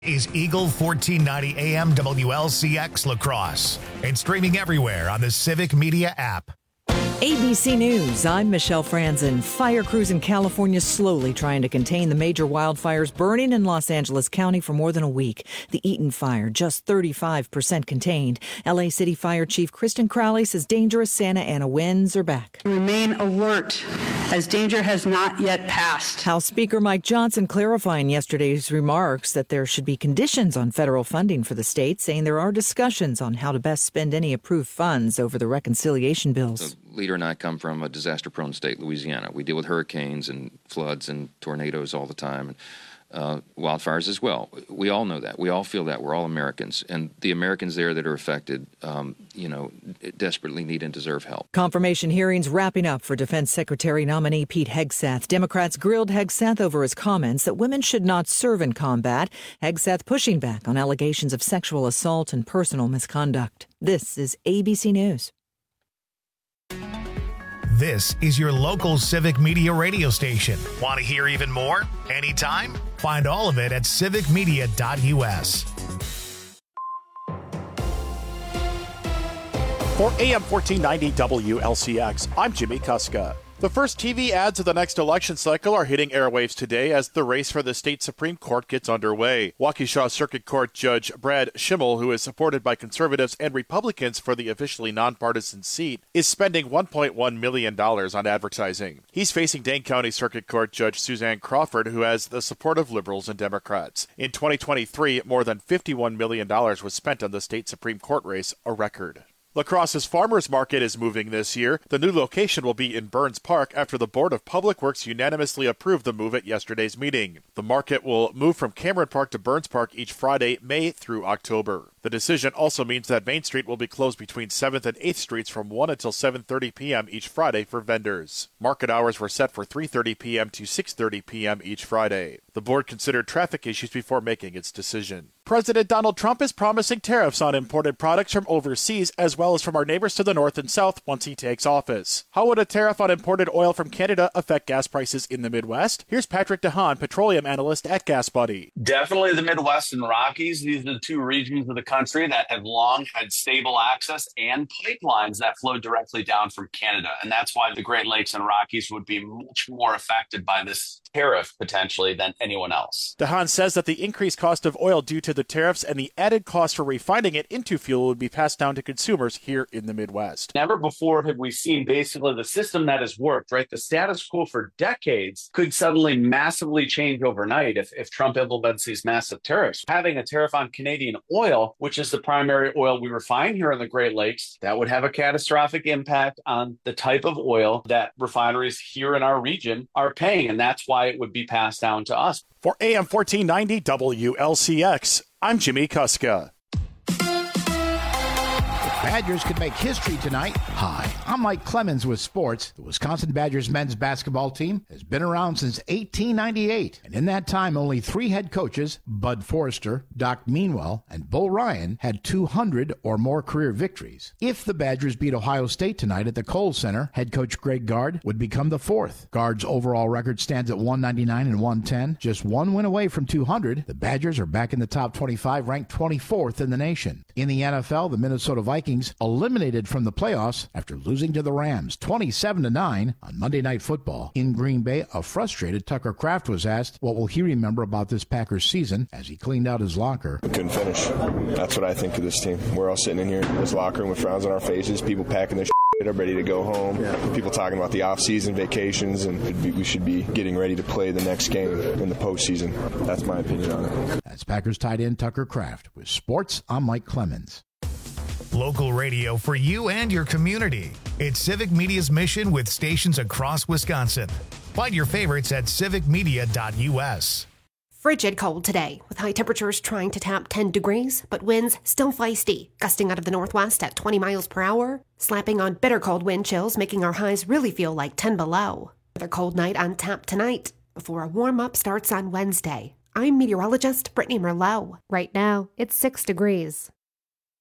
Is Eagle 1490 AM WLCX Lacrosse and streaming everywhere on the Civic Media app. ABC News, I'm Michelle Franzen. Fire crews in California slowly trying to contain the major wildfires burning in Los Angeles County for more than a week. The Eaton fire, just 35% contained. LA City Fire Chief Kristen Crowley says dangerous Santa Ana winds are back. Remain alert as danger has not yet passed. House Speaker Mike Johnson clarifying yesterday's remarks that there should be conditions on federal funding for the state, saying there are discussions on how to best spend any approved funds over the reconciliation bills. Leader and I come from a disaster-prone state, Louisiana. We deal with hurricanes and floods and tornadoes all the time, and wildfires as well. We all know that. We all feel that. We're all Americans. And the Americans there that are affected, desperately need and deserve help. Confirmation hearings wrapping up for Defense Secretary nominee Pete Hegseth. Democrats grilled Hegseth over his comments that women should not serve in combat. Hegseth pushing back on allegations of sexual assault and personal misconduct. This is ABC News. This is your local Civic Media radio station. Want to hear even more? Anytime? Find all of it at civicmedia.us. For AM 1490 WLCX, I'm Jimmy Kuska. The first TV ads of the next election cycle are hitting airwaves today as the race for the state Supreme Court gets underway. Waukesha Circuit Court Judge Brad Schimmel, who is supported by conservatives and Republicans for the officially nonpartisan seat, is spending $1.1 million on advertising. He's facing Dane County Circuit Court Judge Suzanne Crawford, who has the support of liberals and Democrats. In 2023, more than $51 million was spent on the state Supreme Court race, a record. La Crosse's Farmers Market is moving this year. The new location will be in Burns Park after the Board of Public Works unanimously approved the move at yesterday's meeting. The market will move from Cameron Park to Burns Park each Friday, May through October. The decision also means that Main Street will be closed between 7th and 8th Streets from 1 until 7:30 p.m. each Friday for vendors. Market hours were set for 3:30 p.m. to 6:30 p.m. each Friday. The board considered traffic issues before making its decision. President Donald Trump is promising tariffs on imported products from overseas as well as from our neighbors to the north and south once he takes office. How would a tariff on imported oil from Canada affect gas prices in the Midwest? Here's Patrick DeHaan, petroleum analyst at Gas Buddy. Definitely the Midwest and Rockies. These are the two regions of the country that have long had stable access and pipelines that flow directly down from Canada. And that's why the Great Lakes and Rockies would be much more affected by this tariff potentially than anyone else. DeHaan says that the increased cost of oil due to the tariffs and the added cost for refining it into fuel would be passed down to consumers here in the Midwest. Never before have we seen basically the system that has worked, right? The status quo for decades could suddenly massively change overnight if Trump implements these massive tariffs. Having a tariff on Canadian oil, which is the primary oil we refine here in the Great Lakes, that would have a catastrophic impact on the type of oil that refineries here in our region are paying. And that's why it would be passed down to us. For AM 1490 WLCX, I'm Jimmy Kuska. Badgers could make history tonight. Hi, I'm Mike Clemens with sports. The Wisconsin Badgers men's basketball team has been around since 1898, and in that time, only 3 head coaches, Bud Forrester, Doc Meanwell, and Bull Ryan, had 200 or more career victories. If the Badgers beat Ohio State tonight at the Kohl Center, head coach Greg Gard would become the 4th. Gard's overall record stands at 199 and 110, just 1 win away from 200. The Badgers are back in the top 25, ranked 24th in the nation. In the NFL, the Minnesota Vikings eliminated from the playoffs after losing to the Rams 27-9 on Monday Night Football. In Green Bay, a frustrated Tucker Kraft was asked what will he remember about this Packers season as he cleaned out his locker. We couldn't finish. That's what I think of this team. We're all sitting in here in this locker room with frowns on our faces, people packing their shit up, ready to go home. People talking about the off-season vacations, and we should be getting ready to play the next game in the postseason. That's my opinion on it. That's Packers tight end Tucker Kraft. With sports, I'm Mike Clemens. Local radio for you and your community. It's Civic Media's mission with stations across Wisconsin. Find your favorites at civicmedia.us. Frigid cold today, with high temperatures trying to tap 10 degrees, but winds still feisty, gusting out of the northwest at 20 miles per hour, slapping on bitter cold wind chills, making our highs really feel like 10 below. Another cold night on tap tonight, before a warm-up starts on Wednesday. I'm meteorologist Brittany Merlot. Right now, it's 6 degrees.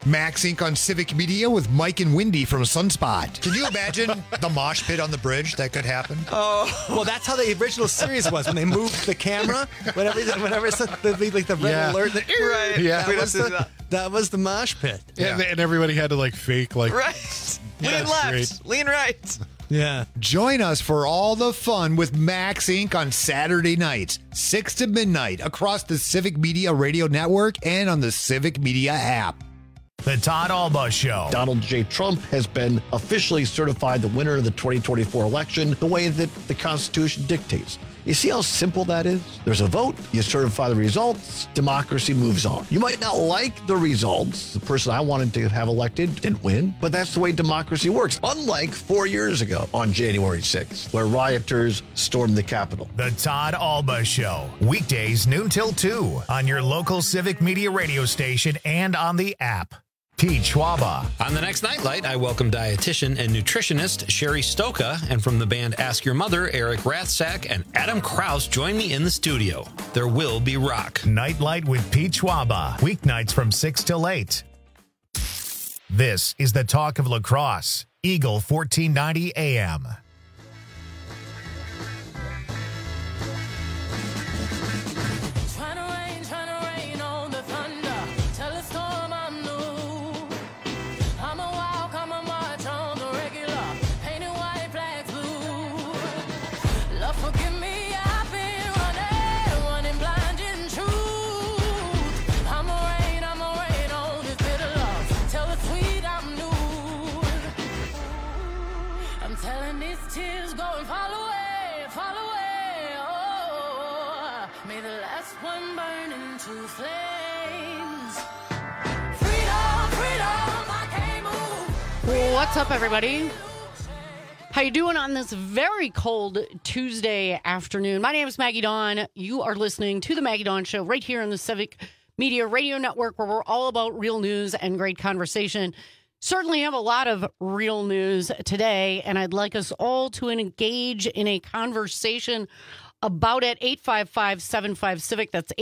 Max Inc. on Civic Media with Mike and Wendy from Sunspot. Can you imagine the mosh pit on the bridge? That could happen. Oh, well, that's how the original series was when they moved the camera. Whenever it's the red alert, right? Yeah, that was the mosh pit. Yeah. And everybody had to fake right. Lean left, lean right. Yeah. Join us for all the fun with Max Inc. on Saturday nights, 6 to midnight, across the Civic Media Radio Network and on the Civic Media app. The Todd Alba Show. Donald J. Trump has been officially certified the winner of the 2024 election the way that the Constitution dictates. You see how simple that is? There's a vote, you certify the results, democracy moves on. You might not like the results. The person I wanted to have elected didn't win, but that's the way democracy works. Unlike 4 years ago on January 6th, where rioters stormed the Capitol. The Todd Alba Show. Weekdays noon till 2 on your local Civic Media radio station and on the app. Pete Schwaba. On the next Nightlight, I welcome dietitian and nutritionist Sherry Stoka, and from the band Ask Your Mother, Eric Rathsack and Adam Krause join me in the studio. There will be rock. Nightlight with Pete Schwaba. Weeknights from 6 till 8. This is the Talk of Lacrosse. Eagle 1490 AM. What's up, everybody? How you doing on this very cold Tuesday afternoon? My name is Maggie Dawn. You are listening to the Maggie Dawn Show right here on the Civic Media Radio Network, where we're all about real news and great conversation. Certainly have a lot of real news today, and I'd like us all to engage in a conversation about it. 855-75-CIVIC. That's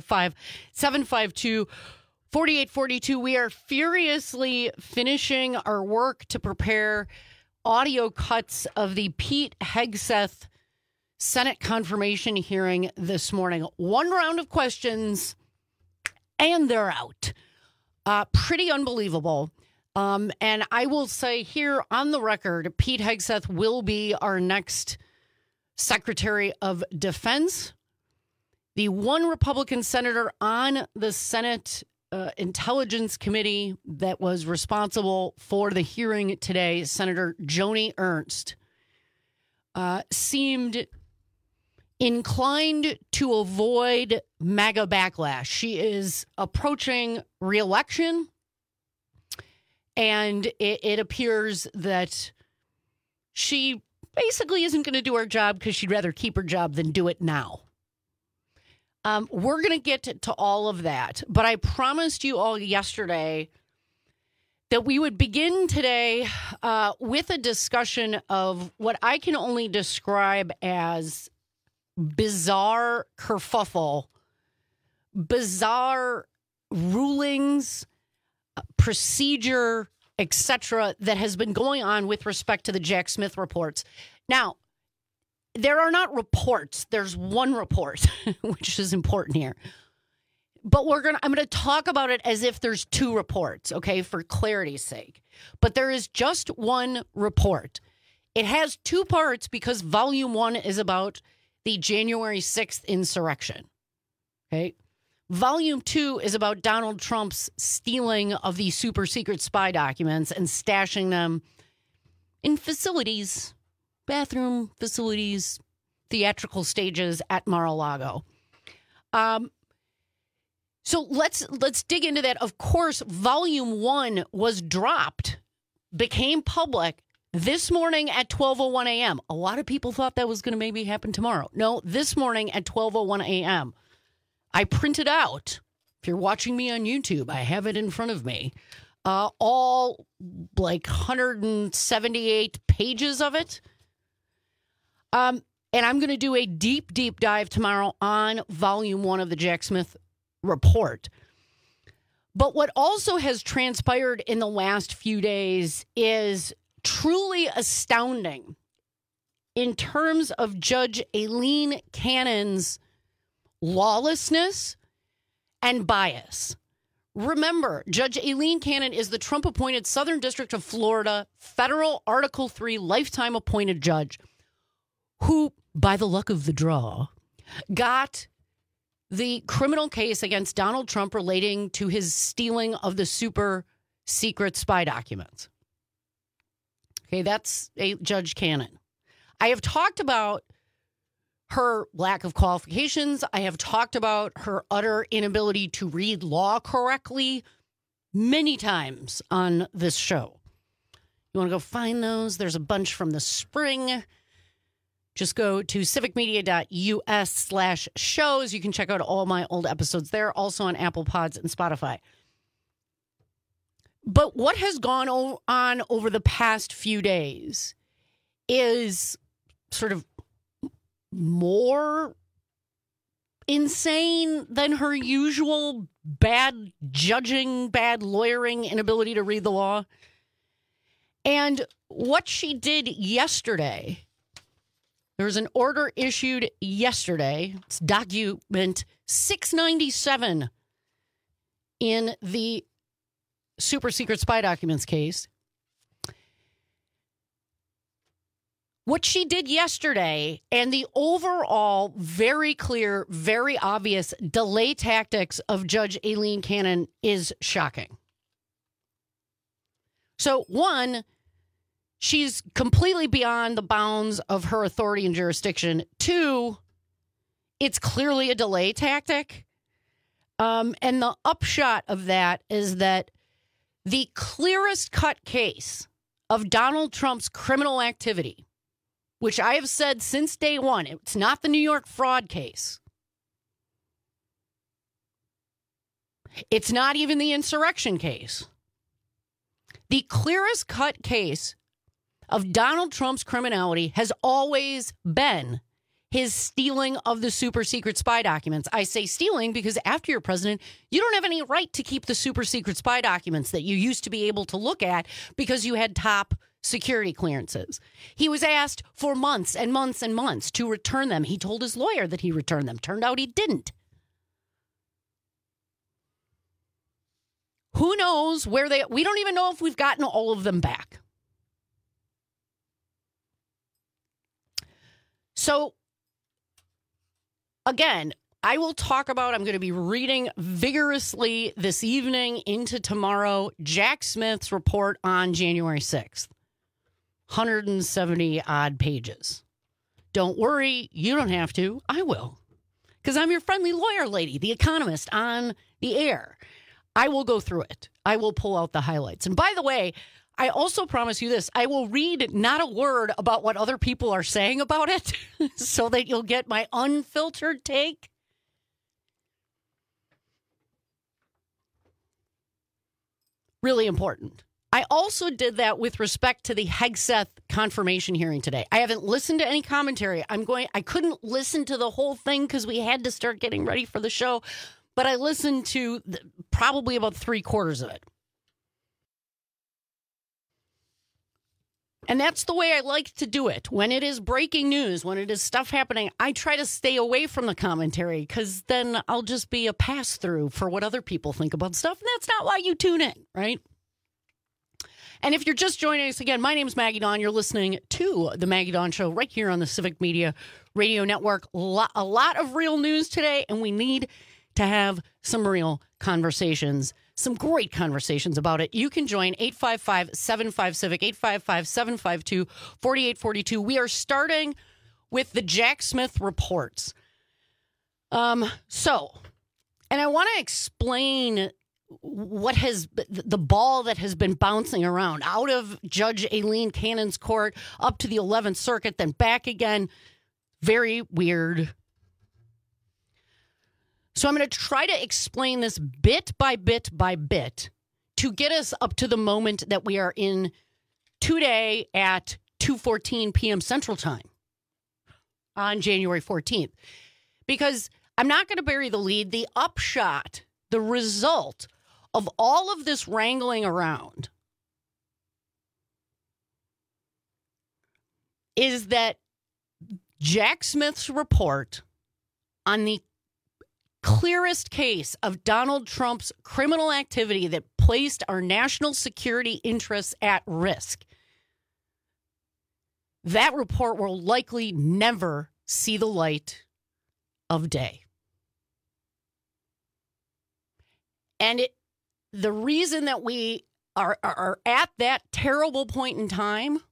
855-752-4842. We are furiously finishing our work to prepare audio cuts of the Pete Hegseth Senate confirmation hearing this morning. One round of questions, and they're out. Pretty unbelievable. And I will say here on the record, Pete Hegseth will be our next Secretary of Defense. The one Republican senator on the Senate Intelligence Committee that was responsible for the hearing today, Senator Joni Ernst, seemed inclined to avoid MAGA backlash. She is approaching re-election, and it appears that she basically isn't going to do her job because she'd rather keep her job than do it now. We're going to get to all of that, but I promised you all yesterday that we would begin today with a discussion of what I can only describe as bizarre kerfuffle, bizarre rulings, procedure, etc., that has been going on with respect to the Jack Smith reports. Now, there are not reports. There's one report, which is important here. But I'm going to talk about it as if there's two reports, okay, for clarity's sake. But there is just one report. It has two parts because volume 1 is about the January 6th insurrection, okay? Volume 2 is about Donald Trump's stealing of the super secret spy documents and stashing them in facilities, bathroom facilities, theatrical stages at Mar-a-Lago. So let's dig into that. Of course, Volume 1 was dropped, became public this morning at 12:01 a.m. A lot of people thought that was going to maybe happen tomorrow. No, this morning at 12:01 a.m. I printed out, if you're watching me on YouTube, I have it in front of me, all like 178 pages of it. And I'm going to do a deep dive tomorrow on Volume 1 of the Jack Smith report. But what also has transpired in the last few days is truly astounding in terms of Judge Aileen Cannon's lawlessness and bias. Remember, Judge Aileen Cannon is the Trump-appointed Southern District of Florida federal Article III lifetime appointed judge who, by the luck of the draw, got the criminal case against Donald Trump relating to his stealing of the super secret spy documents. Okay, that's Judge Cannon. I have talked about her lack of qualifications. I have talked about her utter inability to read law correctly many times on this show. You want to go find those? There's a bunch from the spring. Just go to civicmedia.us/shows. You can check out all my old episodes there, also on Apple Pods and Spotify. But what has gone on over the past few days is sort of more insane than her usual bad judging, bad lawyering, inability to read the law. And what she did yesterday, there was an order issued yesterday. It's document 697 in the super secret spy documents case. What she did yesterday and the overall very clear, very obvious delay tactics of Judge Aileen Cannon is shocking. So, one, she's completely beyond the bounds of her authority and jurisdiction. Two, it's clearly a delay tactic. And the upshot of that is that the clearest cut case of Donald Trump's criminal activity, which I have said since day one, it's not the New York fraud case. It's not even the insurrection case. The clearest cut case of Donald Trump's criminality has always been his stealing of the super secret spy documents. I say stealing because after you're president, you don't have any right to keep the super secret spy documents that you used to be able to look at because you had top security clearances. He was asked for months and months and months to return them. He told his lawyer that he returned them. Turned out he didn't. Who knows where we don't even know if we've gotten all of them back. So, again, I will talk about, I'm going to be reading vigorously this evening into tomorrow, Jack Smith's report on January 6th. 170 odd pages. Don't worry, you don't have to. I will. Because I'm your friendly lawyer lady, the economist on the air. I will go through it. I will pull out the highlights. And by the way, I also promise you this. I will read not a word about what other people are saying about it so that you'll get my unfiltered take. Really important. I also did that with respect to the Hegseth confirmation hearing today. I haven't listened to any commentary. I couldn't listen to the whole thing because we had to start getting ready for the show, but I listened to probably about 3/4 of it. And that's the way I like to do it. When it is breaking news, when it is stuff happening, I try to stay away from the commentary because then I'll just be a pass-through for what other people think about stuff. And that's not why you tune in, right? And if you're just joining us again, my name is Maggie Dawn. You're listening to The Maggie Dawn Show right here on the Civic Media Radio Network. A lot of real news today, and we need to have some real conversations, some great conversations about it. You can join 855-75-CIVIC, 855-752-4842. We are starting with the Jack Smith reports. And I want to explain what has the ball that has been bouncing around out of Judge Aileen Cannon's court up to the 11th Circuit, then back again. Very weird. So I'm going to try to explain this bit by bit by bit to get us up to the moment that we are in today at 2:14 p.m. Central Time on January 14th. Because I'm not going to bury the lead. The upshot, the result of all of this wrangling around is that Jack Smith's report on the clearest case of Donald Trump's criminal activity that placed our national security interests at risk, that report will likely never see the light of day. And the reason that we are at that terrible point in time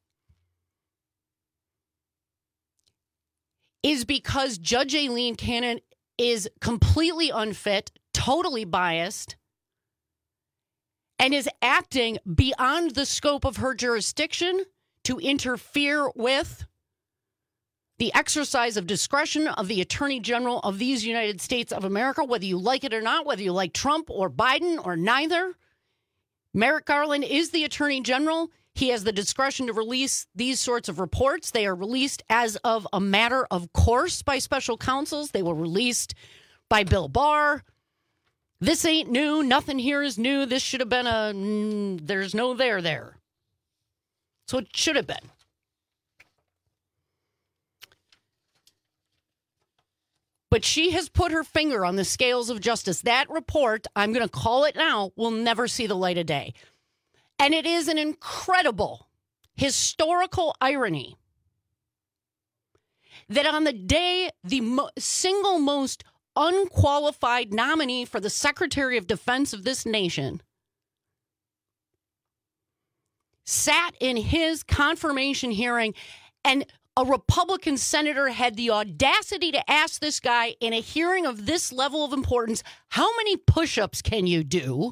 is because Judge Aileen Cannon is completely unfit, totally biased, and is acting beyond the scope of her jurisdiction to interfere with the exercise of discretion of the Attorney General of these United States of America, whether you like it or not, whether you like Trump or Biden or neither. Merrick Garland is the Attorney General. He has the discretion to release these sorts of reports. They are released as of a matter of course by special counsels. They were released by Bill Barr. This ain't new. Nothing here is new. This should have been there's no there. So it should have been. But she has put her finger on the scales of justice. That report, I'm going to call it now, will never see the light of day. And it is an incredible historical irony that on the day the single most unqualified nominee for the Secretary of Defense of this nation sat in his confirmation hearing, and a Republican senator had the audacity to ask this guy in a hearing of this level of importance, how many push-ups can you do?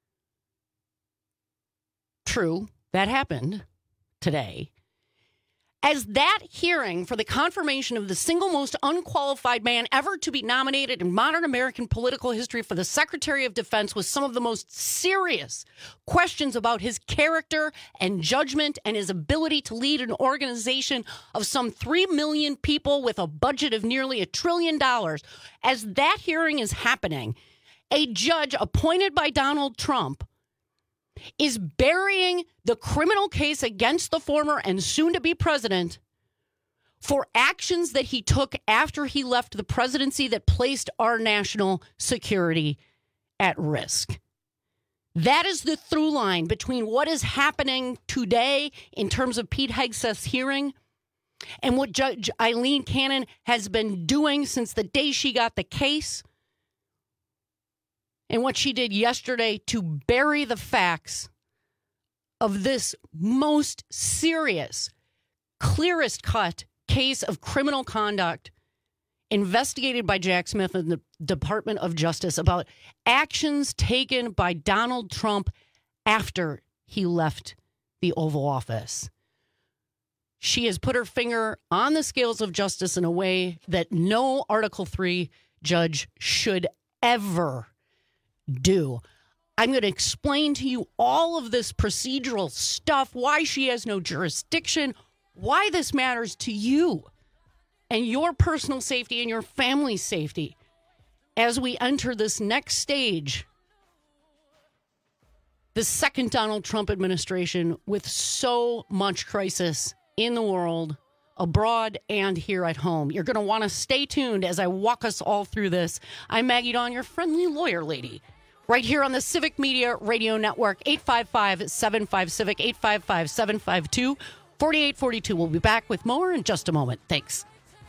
True, that happened today. As that hearing for the confirmation of the single most unqualified man ever to be nominated in modern American political history for the Secretary of Defense was some of the most serious questions about his character and judgment and his ability to lead an organization of some 3 million people with a budget of nearly $1 trillion. As that hearing is happening, a judge appointed by Donald Trump is burying the criminal case against the former and soon-to-be president for actions that he took after he left the presidency that placed our national security at risk. That is the through line between what is happening today in terms of Pete Hegseth's hearing and what Judge Aileen Cannon has been doing since the day she got the case, and what she did yesterday to bury the facts of this most serious, clearest cut case of criminal conduct investigated by Jack Smith and the Department of Justice about actions taken by Donald Trump after he left the Oval Office. She has put her finger on the scales of justice in a way that no Article III judge should ever do. I'm going to explain to you all of this procedural stuff, why she has no jurisdiction, why this matters to you and your personal safety and your family's safety as we enter this next stage, the second Donald Trump administration, with so much crisis in the world, abroad and here at home. You're going to want to stay tuned as I walk us all through this. I'm Maggie Dawn, your friendly lawyer lady, right here on the Civic Media Radio Network, 855-75-CIVIC, 855-752-4842. We'll be back with more in just a moment. Thanks.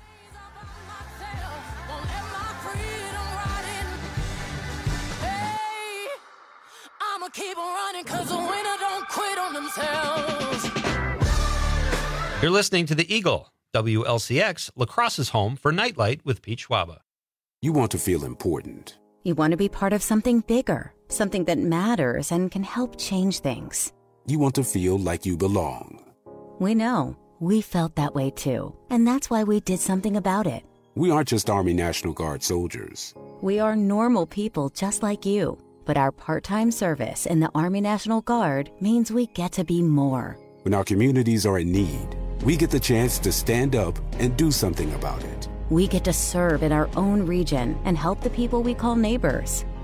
I'ma keep running because the winner don't quit on themselves. You're listening to The Eagle, WLCX, La Crosse's home for Nightlight with Pete Schwaba. You want to feel important. You want to be part of something bigger, something that matters and can help change things. You want to feel like you belong. We know. We felt that way too. And that's why we did something about it. We aren't just Army National Guard soldiers. We are normal people just like you. But our part-time service in the Army National Guard means we get to be more. When our communities are in need, we get the chance to stand up and do something about it. We get to serve in our own region and help the people we call neighbors.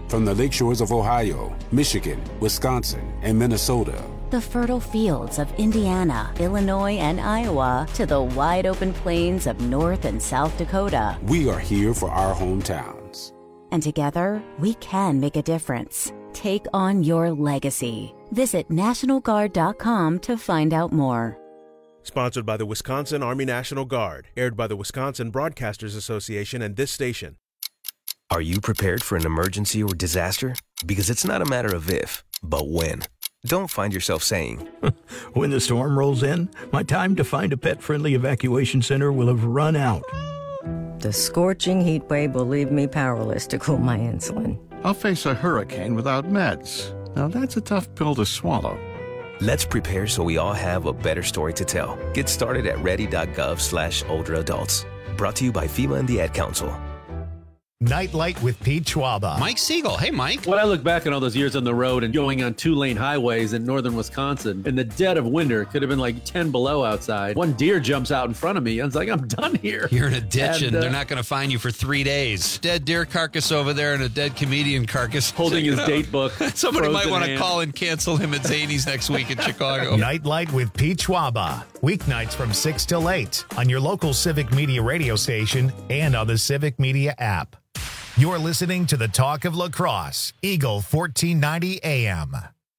From the lakeshores of Ohio, Michigan, Wisconsin, and Minnesota. The fertile fields of Indiana, Illinois, and Iowa to the wide open plains of North and South Dakota. We are here for our hometowns. And together, we can make a difference. Take on your legacy. Visit NationalGuard.com to find out more. Sponsored by the Wisconsin Army National Guard. Aired by the Wisconsin Broadcasters Association and this station. Are you prepared for an emergency or disaster? Because it's not a matter of if, but when. Don't find yourself saying, when the storm rolls in, my time to find a pet-friendly evacuation center will have run out. The scorching heat wave will leave me powerless to cool my insulin. I'll face a hurricane without meds. Now that's a tough pill to swallow. Let's prepare so we all have a better story to tell. Get started at ready.gov/older adults. Brought to you by FEMA and the Ad Council. Nightlight with Pete Schwaba. Mike Siegel. Hey, Mike. When I look back on all those years on the road and going on 2-lane highways in northern Wisconsin, in the dead of winter, it could have been like 10 below outside. One deer jumps out in front of me. I was like, I'm done here. You're in a ditch and they're not going to find you for 3 days. Dead deer carcass over there and a dead comedian carcass. Holding his date book. Somebody might want to call and cancel him at Zany's next week in Chicago. Nightlight with Pete Schwaba. Weeknights from 6 till 8 on your local Civic Media radio station and on the Civic Media app. You're listening to the Talk of La Crosse, Eagle 1490 AM.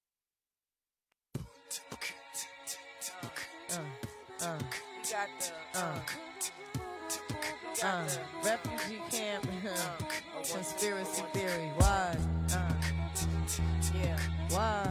Refugee camp, conspiracy theory, why? Yeah, why?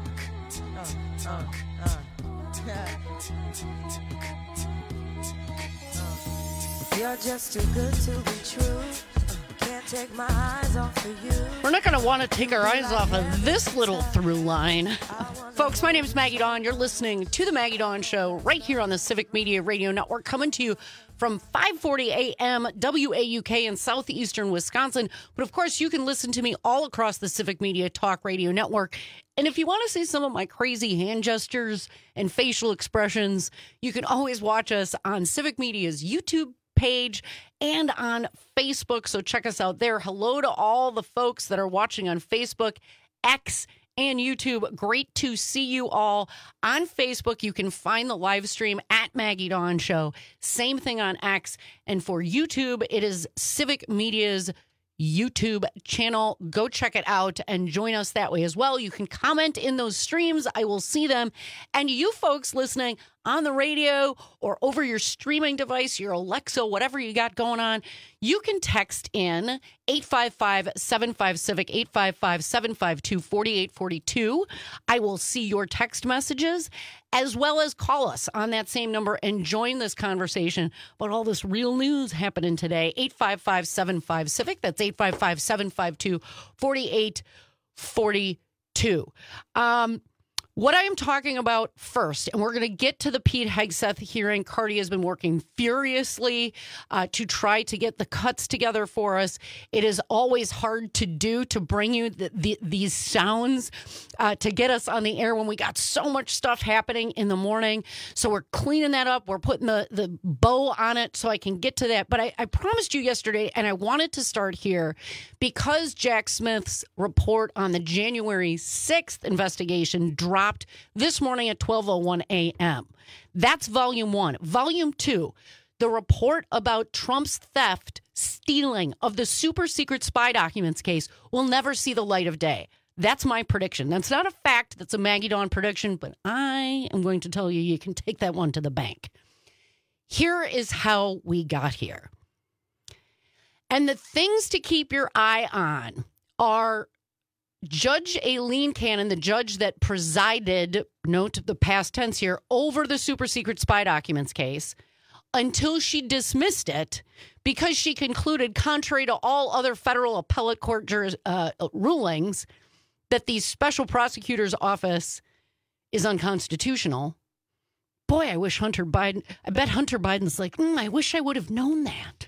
You're just too good to be true. Can't take my eyes off of you. We're not going to want to take our eyes off of this little through line. Folks, my name is Maggie Dawn. You're listening to The Maggie Dawn Show right here on the Civic Media Radio Network, coming to you from 540 AM WAUK in southeastern Wisconsin. But of course, you can listen to me all across the Civic Media Talk Radio Network. And if you want to see some of my crazy hand gestures and facial expressions, you can always watch us on Civic Media's YouTube page and on Facebook. So check us out there. Hello to all the folks that are watching on Facebook, X, and YouTube. Great to see you all. On Facebook, you can find the live stream at Maggie Dawn Show. Same thing on X. And for YouTube, it is Civic Media's YouTube channel. Go check it out and join us that way as well. You can comment in those streams. I will see them. And you folks listening on the radio or over your streaming device, your Alexa, whatever you got going on, you can text in 855-75-CIVIC, 855-752-4842. I will see your text messages, as well as call us on that same number and join this conversation about all this real news happening today. 855-75-CIVIC. That's 855-752-4842. What I am talking about first, and we're going to get to the Pete Hegseth hearing. Cardi has been working furiously to try to get the cuts together for us. It is always hard to do, to bring you these sounds to get us on the air when we got so much stuff happening in the morning. So we're cleaning that up. We're putting the bow on it so I can get to that. But I promised you yesterday, and I wanted to start here, because Jack Smith's report on the January 6th investigation dropped this morning at 12:01 a.m. That's volume 1. Volume 2, the report about Trump's theft, stealing of the super secret spy documents case, will never see the light of day. That's my prediction. That's not a fact. That's a Maggie Dawn prediction, but I am going to tell you, you can take that one to the bank. Here is how we got here. And the things to keep your eye on are Judge Aileen Cannon, the judge that presided, note the past tense here, over the super secret spy documents case, until she dismissed it because she concluded, contrary to all other federal appellate court rulings, that the special prosecutor's office is unconstitutional. Boy, I bet Hunter Biden's like, I wish I would have known that.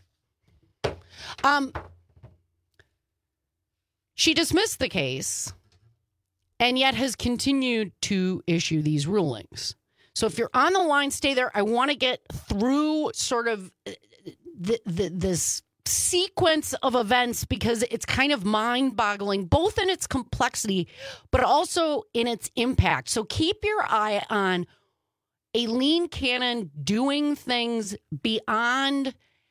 She dismissed the case and yet has continued to issue these rulings. So if you're on the line, stay there. I want to get through sort of this sequence of events because it's kind of mind-boggling, both in its complexity, but also in its impact. So keep your eye on Aileen Cannon doing things beyond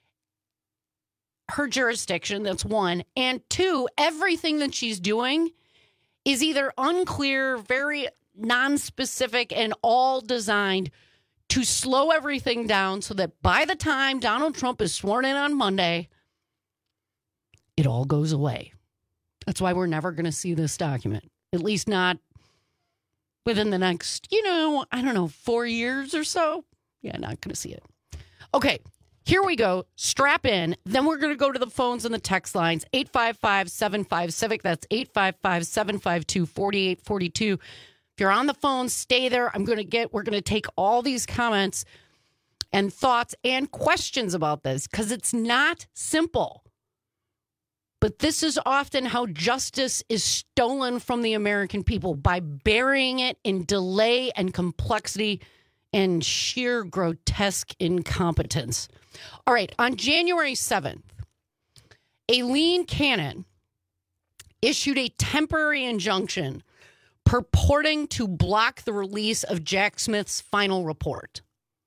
her jurisdiction. That's one. And two, everything that she's doing is either unclear, very non-specific, and all designed to slow everything down so that by the time Donald Trump is sworn in on Monday, it all goes away. That's why we're never going to see this document, at least not within the next, 4 years or so. Yeah, not going to see it. Okay, here we go. Strap in. Then we're going to go to the phones and the text lines. 855-75-CIVIC. That's 855-752-4842. If you're on the phone, stay there. We're going to take all these comments and thoughts and questions about this because it's not simple. But this is often how justice is stolen from the American people, by burying it in delay and complexity and sheer grotesque incompetence. All right, on January 7th, Aileen Cannon issued a temporary injunction purporting to block the release of Jack Smith's final report.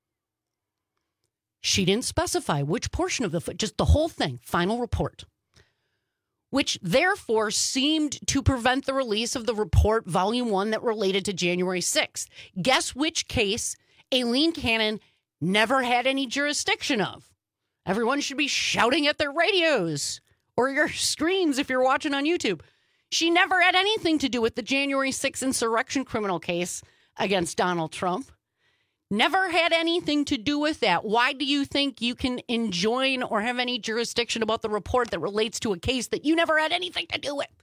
She didn't specify which portion of just the whole thing, final report, which therefore seemed to prevent the release of the report, Volume 1, that related to January 6th. Guess which case Aileen Cannon never had any jurisdiction of? Everyone should be shouting at their radios or your screens if you're watching on YouTube. She never had anything to do with the January 6th insurrection criminal case against Donald Trump. Never had anything to do with that. Why do you think you can enjoin or have any jurisdiction about the report that relates to a case that you never had anything to do with?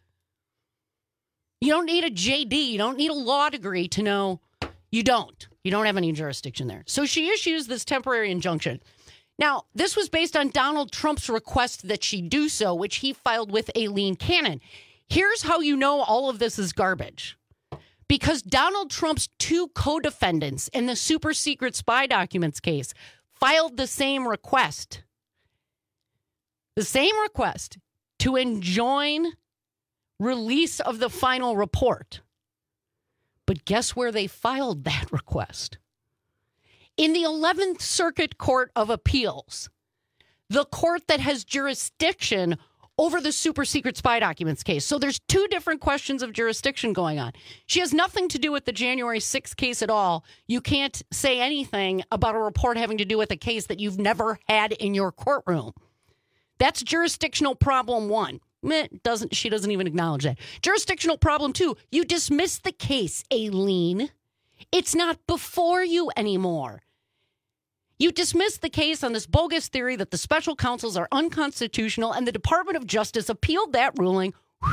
You don't need a JD. You don't need a law degree to know you don't. You don't have any jurisdiction there. So she issues this temporary injunction. Now, this was based on Donald Trump's request that she do so, which he filed with Aileen Cannon. Here's how you know all of this is garbage. Because Donald Trump's two co-defendants in the super secret spy documents case filed the same request. The same request to enjoin release of the final report. But guess where they filed that request? In the 11th Circuit Court of Appeals, the court that has jurisdiction over the super secret spy documents case. So there's two different questions of jurisdiction going on. She has nothing to do with the January 6th case at all. You can't say anything about a report having to do with a case that you've never had in your courtroom. That's jurisdictional problem one. She doesn't even acknowledge that. Jurisdictional problem two, you dismiss the case, Aileen. It's not before you anymore. You dismissed the case on this bogus theory that the special counsels are unconstitutional, and the Department of Justice appealed that ruling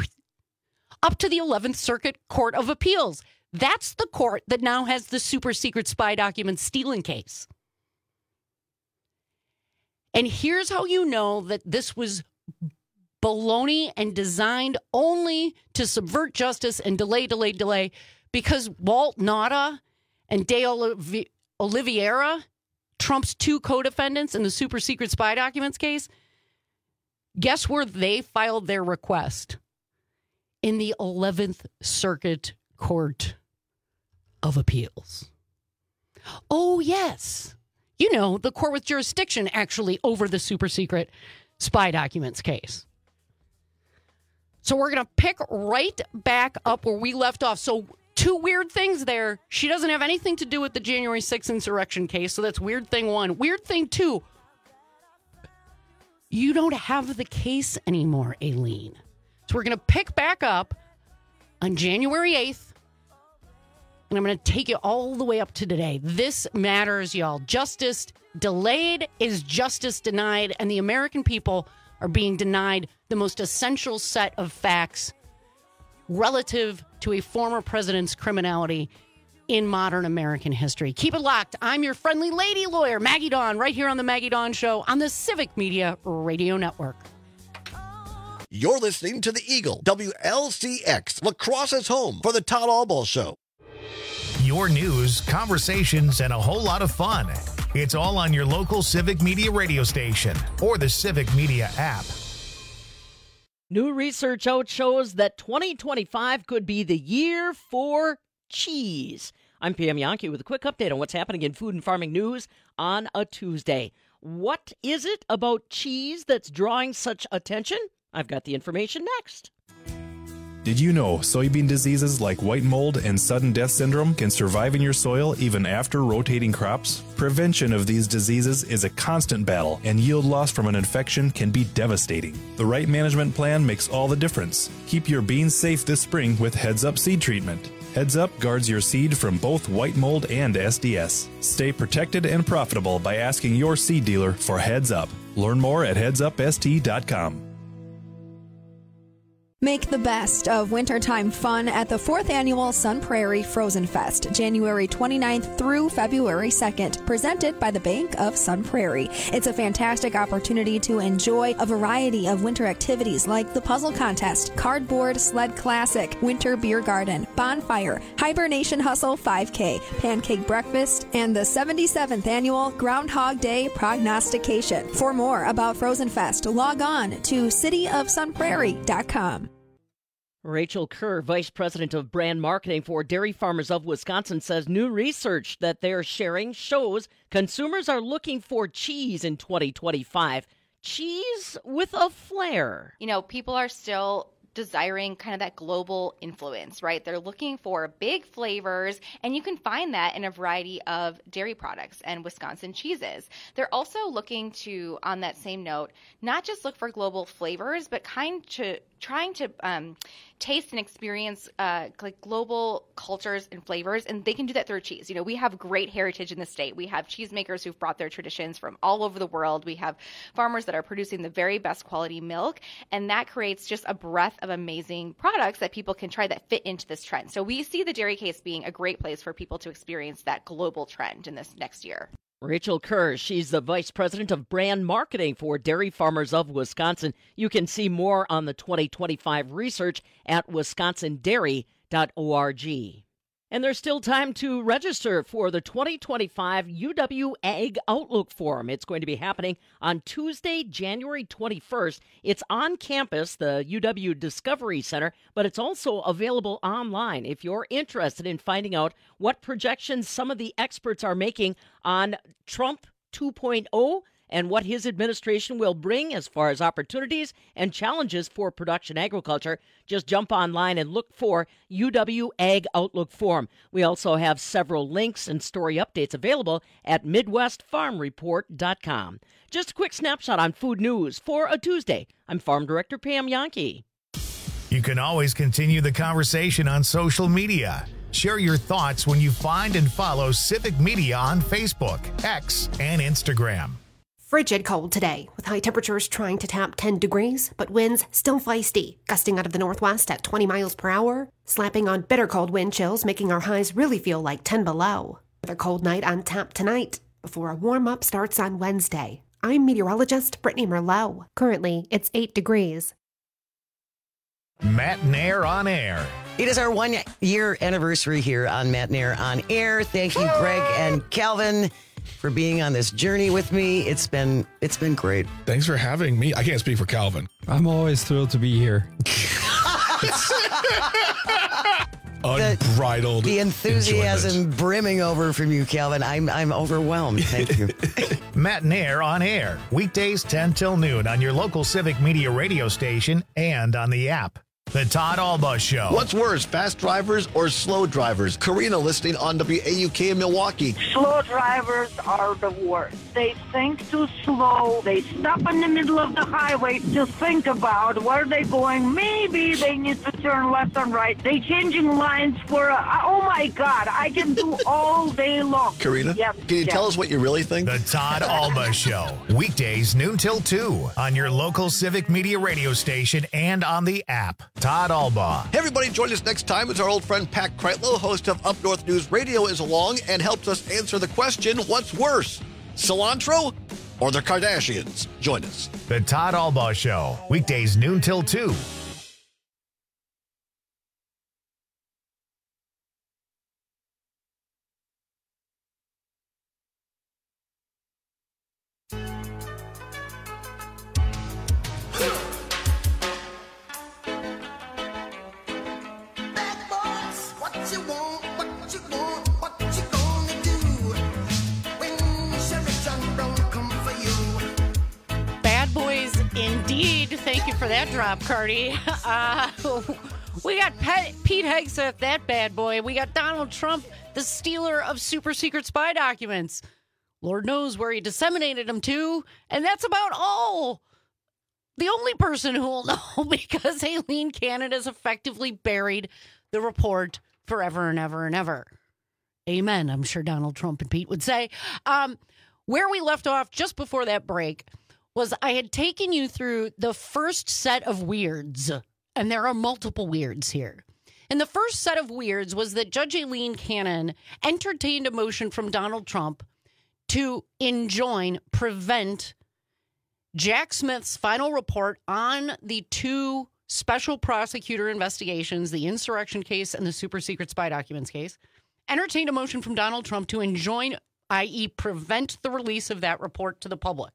up to the 11th Circuit Court of Appeals. That's the court that now has the super secret spy documents stealing case. And here's how you know that this was baloney and designed only to subvert justice and delay, because Walt Nauta and De Oliveira, Trump's two co-defendants in the super secret spy documents case, guess where they filed their request? In the 11th Circuit Court of Appeals. Oh, yes. You know, the court with jurisdiction actually over the super secret spy documents case. So we're going to pick right back up where we left off. So two weird things there. She doesn't have anything to do with the January 6th insurrection case. So that's weird thing one. Weird thing two, you don't have the case anymore, Aileen. So we're going to pick back up on January 8th. And I'm going to take you all the way up to today. This matters, y'all. Justice delayed is justice denied. And the American people are being denied the most essential set of facts relative to a former president's criminality in modern American history. Keep it locked. I'm your friendly lady lawyer, Maggie Dawn, right here on the Maggie Dawn Show on the Civic Media Radio Network. You're listening to the Eagle, WLCX, La Crosse's home for the Todd Albaugh Show. your news, conversations, and a whole lot of fun. It's all on your local Civic Media radio station or the Civic Media app. New research out shows that 2025 could be the year for cheese. I'm Pam Yankee with a quick update on what's happening in food and farming news on a Tuesday. What is it about cheese that's drawing such attention? I've got the information next. Did you know soybean diseases like white mold and sudden death syndrome can survive in your soil even after rotating crops? Prevention of these diseases is a constant battle, and yield loss from an infection can be devastating. The right management plan makes all the difference. Keep your beans safe this spring with Heads Up seed treatment. Heads Up guards your seed from both white mold and SDS. Stay protected and profitable by asking your seed dealer for Heads Up. Learn more at headsupst.com. Make the best of wintertime fun at the 4th Annual Sun Prairie Frozen Fest, January 29th through February 2nd, presented by the Bank of Sun Prairie. It's a fantastic opportunity to enjoy a variety of winter activities like the Puzzle Contest, Cardboard Sled Classic, Winter Beer Garden, Bonfire, Hibernation Hustle 5K, Pancake Breakfast, and the 77th Annual Groundhog Day Prognostication. For more about Frozen Fest, log on to cityofsunprairie.com. Rachel Kerr, Vice President of Brand Marketing for Dairy Farmers of Wisconsin, says new research that they're sharing shows consumers are looking for cheese in 2025. Cheese with a flair. You know, people are still desiring kind of that global influence, right? They're looking for big flavors, and you can find that in a variety of dairy products and Wisconsin cheeses. They're also looking to, on that same note, not just look for global flavors, but trying to taste and experience like global cultures and flavors, and they can do that through cheese. You know, we have great heritage in the state. We have cheesemakers who've brought their traditions from all over the world. We have farmers that are producing the very best quality milk, and that creates just a breadth of amazing products that people can try that fit into this trend. So we see the dairy case being a great place for people to experience that global trend in this next year. Rachel Kerr, she's the Vice President of Brand Marketing for Dairy Farmers of Wisconsin. You can see more on the 2025 research at wisconsindairy.org. And there's still time to register for the 2025 UW Ag Outlook Forum. It's going to be happening on Tuesday, January 21st. It's on campus, the UW Discovery Center, but it's also available online if you're interested in finding out what projections some of the experts are making on Trump 2.0 and what his administration will bring as far as opportunities and challenges for production agriculture. Just jump online and look for UW Ag Outlook Forum. We also have several links and story updates available at MidwestFarmReport.com. Just a quick snapshot on food news for a Tuesday. I'm Farm Director Pam Yankee. You can always continue the conversation on social media. Share your thoughts when you find and follow Civic Media on Facebook, X, and Instagram. Frigid cold today, with high temperatures trying to tap 10 degrees, but winds still feisty, gusting out of the northwest at 20 miles per hour, slapping on bitter cold wind chills, making our highs really feel like 10 below. Another cold night on tap tonight, before a warm-up starts on Wednesday. I'm meteorologist Brittany Merlot. Currently, it's 8 degrees. Matt Nair on Air. It is our 1-year anniversary here on Matt Nair on Air. Thank you, Greg and Calvin, for being on this journey with me. It's been great. Thanks for having me. I can't speak for Calvin. I'm always thrilled to be here. Unbridled. The enthusiasm brimming over from you, Calvin. I'm overwhelmed. Thank you. Matt Nair on Air, weekdays 10 till noon on your local Civic Media radio station and on the app. The Todd Alba Show. What's worse, fast drivers or slow drivers? Karina listening on WAUK in Milwaukee. Slow drivers are the worst. They think too slow. They stop in the middle of the highway to think about where they're going. Maybe they need to turn left and right. They changing lines for oh my God, I can do all day long. Karina, can you tell us what you really think? The Todd Alba Show. Weekdays noon till 2 on your local Civic Media radio station and on the app. Todd Alba. Hey everybody, join us next time as our old friend Pat Kreitlow, host of Up North News Radio, is along and helps us answer the question, what's worse, cilantro or the Kardashians? Join us. The Todd Alba Show. Weekdays noon till 2. Bad Boys indeed. Thank you for that drop, Cardi. We got Pete Hegseth, that bad boy. We got Donald Trump, the stealer of super secret spy documents. Lord knows where he disseminated them to, and that's about all. The only person who will know, because Aileen Cannon has effectively buried the report forever and ever and ever. Amen, I'm sure Donald Trump and Pete would say. Where we left off just before that break was I had taken you through the first set of weirds, and there are multiple weirds here. And the first set of weirds was that Judge Aileen Cannon entertained a motion from Donald Trump to prevent Jack Smith's final report on the two special prosecutor investigations, the insurrection case and the super secret spy documents case, entertained a motion from Donald Trump to enjoin, i.e. prevent the release of that report to the public.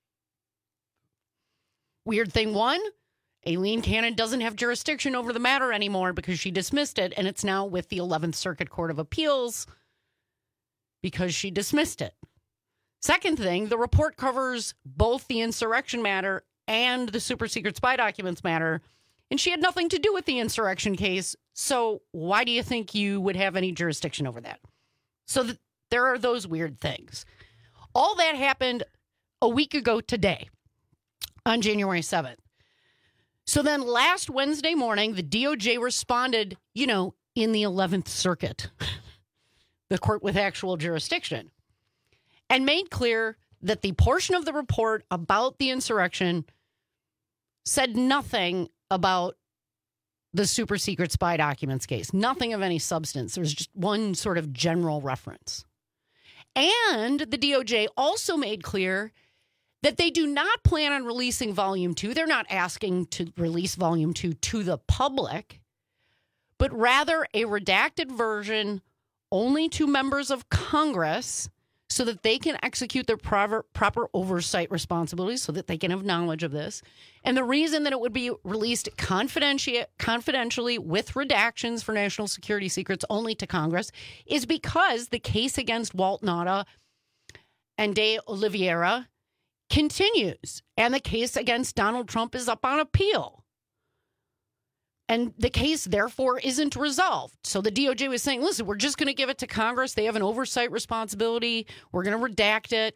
Weird thing one, Aileen Cannon doesn't have jurisdiction over the matter anymore because she dismissed it, and it's now with the 11th Circuit Court of Appeals because she dismissed it. Second thing, the report covers both the insurrection matter and the super secret spy documents matter, and she had nothing to do with the insurrection case, so why do you think you would have any jurisdiction over that? So there are those weird things. All that happened a week ago today, on January 7th. So then last Wednesday morning, the DOJ responded, in the 11th Circuit, the court with actual jurisdiction, and made clear that the portion of the report about the insurrection said nothing about the super secret spy documents case, nothing of any substance. There's just one sort of general reference. And the DOJ also made clear that they do not plan on releasing Volume 2. They're not asking to release Volume 2 to the public, but rather a redacted version only to members of Congress so that they can execute their proper oversight responsibilities, so that they can have knowledge of this. And the reason that it would be released confidentially with redactions for national security secrets only to Congress is because the case against Walt Nauta and De Oliveira continues, and the case against Donald Trump is up on appeal. And the case, therefore, isn't resolved. So the DOJ was saying, listen, we're just going to give it to Congress. They have an oversight responsibility. We're going to redact it.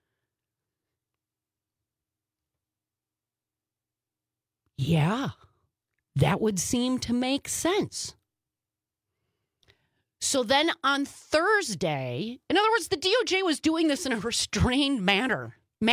Yeah, that would seem to make sense. So then on Thursday, in other words, the DOJ was doing this in a restrained manner.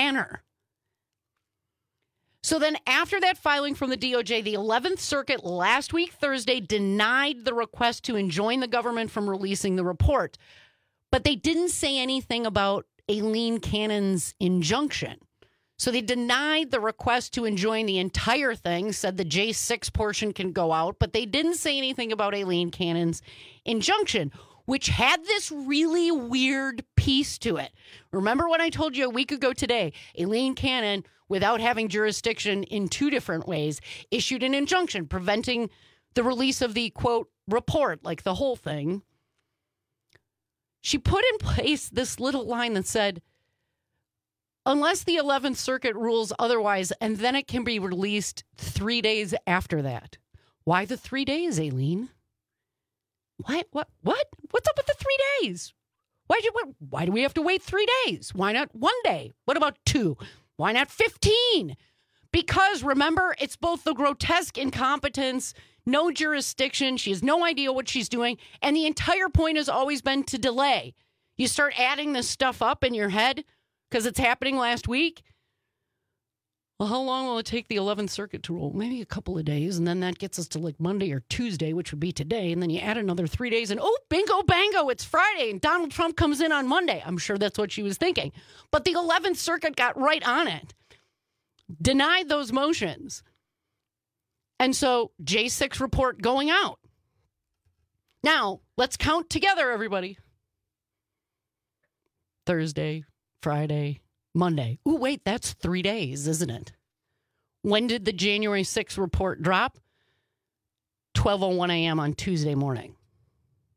So then after that filing from the DOJ, the 11th Circuit last week, Thursday, denied the request to enjoin the government from releasing the report. But they didn't say anything about Aileen Cannon's injunction. So they denied the request to enjoin the entire thing, said the J6 portion can go out, but they didn't say anything about Aileen Cannon's injunction, which had this really weird piece to it. Remember when I told you a week ago today, Aileen Cannon, without having jurisdiction in two different ways, issued an injunction preventing the release of the, quote, report, like the whole thing. She put in place this little line that said, unless the 11th Circuit rules otherwise, and then it can be released 3 days after that. Why the 3 days, Aileen? What? What's up with the 3 days? Why do we have to wait 3 days? Why not 1 day? What about 2? Why not 15? Because remember, it's both the grotesque incompetence, no jurisdiction, she has no idea what she's doing, and the entire point has always been to delay. You start adding this stuff up in your head because it's happening last week. Well, how long will it take the 11th Circuit to rule? Maybe a couple of days, and then that gets us to like Monday or Tuesday, which would be today, and then you add another 3 days, and oh, bingo, bango, it's Friday, and Donald Trump comes in on Monday. I'm sure that's what she was thinking. But the 11th Circuit got right on it, denied those motions. And so, J6 report going out. Now, let's count together, everybody. Thursday, Friday, Monday. Ooh, wait, that's 3 days, isn't it? When did the January 6th report drop? 12:01 a.m. on Tuesday morning.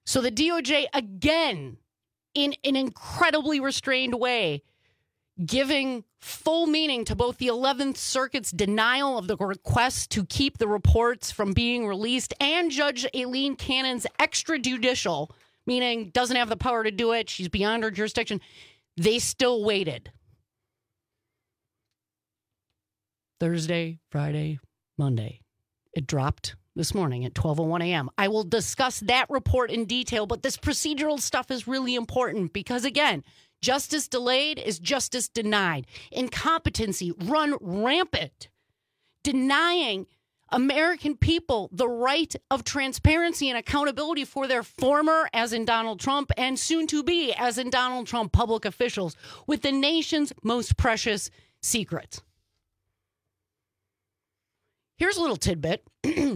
So the DOJ, again, in an incredibly restrained way, giving full meaning to both the 11th Circuit's denial of the request to keep the reports from being released and Judge Aileen Cannon's extrajudicial, meaning doesn't have the power to do it, she's beyond her jurisdiction. They still waited. Thursday, Friday, Monday. It dropped this morning at 12:01 a.m. I will discuss that report in detail, but this procedural stuff is really important because, again, justice delayed is justice denied. Incompetency run rampant, denying American people the right of transparency and accountability for their former, as in Donald Trump, and soon to be, as in Donald Trump, public officials with the nation's most precious secrets. Here's a little tidbit.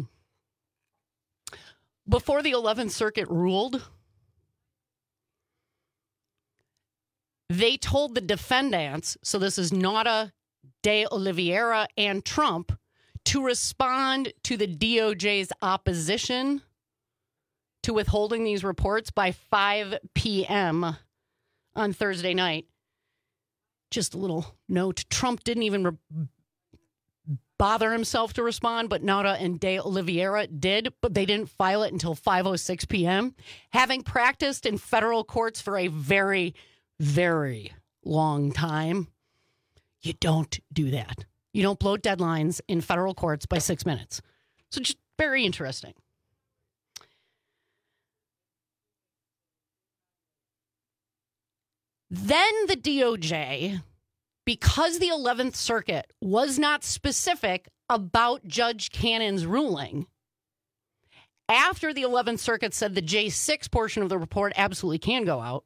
Before the 11th Circuit ruled, they told the defendants, so this is Nauta, De Oliveira, and Trump, to respond to the DOJ's opposition to withholding these reports by 5 p.m. on Thursday night. Just a little note, Trump didn't even bother himself to respond, but Nauta and De Oliveira did, but they didn't file it until 5:06 p.m. Having practiced in federal courts for a very, very long time, you don't do that. You don't blow deadlines in federal courts by 6 minutes. So just very interesting. Then the DOJ, because the 11th Circuit was not specific about Judge Cannon's ruling, after the 11th Circuit said the J6 portion of the report absolutely can go out,